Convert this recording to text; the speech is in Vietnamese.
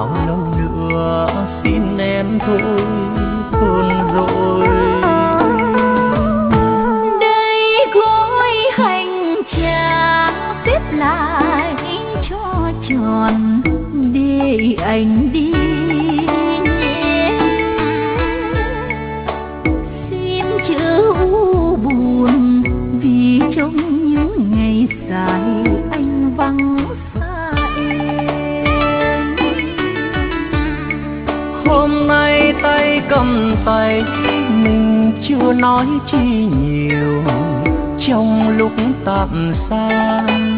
bao lâu nữa xin em thôi hơn rồi. Đây gói hành trà xếp lại cho tròn để anh đi nhé. Xin chớ u buồn vì trong những ngày dài anh vắng xa em. Hôm nay tay cầm tay mình chưa nói chi nhiều trong lúc tạm xa.